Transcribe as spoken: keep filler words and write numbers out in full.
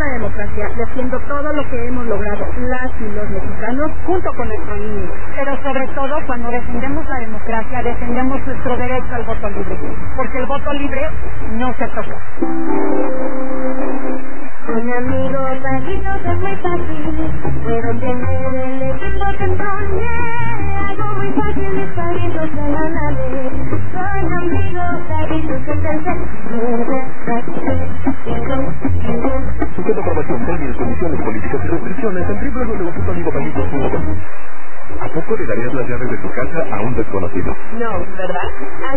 la democracia, defiendo todo lo que hemos logrado las y los mexicanos junto con nuestro I N E. Pero sobre todo, cuando defendemos la democracia, defendemos nuestro derecho al voto libre, porque el voto libre no se toca. Con amigos, amigos es muy fácil, puedo tener el equipo que entonces, algo muy fácil es sabiendo que la nave. Con amigos, amigos que Sujeta aprobación, términos, condiciones, políticas y restricciones en w w w punto amigopajitos punto com. ¿A poco le darías las llaves de tu casa a un desconocido? No, ¿verdad?